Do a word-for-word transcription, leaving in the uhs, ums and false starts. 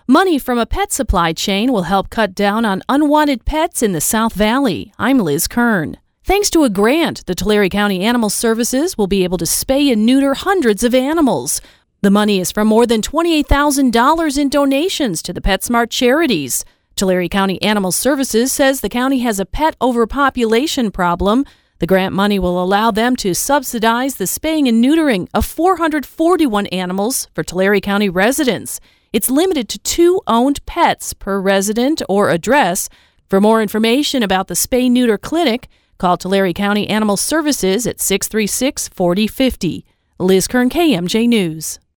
Money from a pet supply chain will help cut down on unwanted pets in the South Valley. I'm Liz Kern. Thanks to a grant, the Tulare County Animal Services will be able to spay and neuter hundreds of animals. The money is from more than twenty-eight thousand dollars in donations to the PetSmart charities. Tulare County Animal Services says the county has a pet overpopulation problem. The grant money will allow them to subsidize the spaying and neutering of four hundred forty-one animals for Tulare County residents. It's limited to two owned pets per resident or address. For more information about the Spay-Neuter Clinic, call Tulare County Animal Services at six three six, four oh five oh. Liz Kern, K M J News.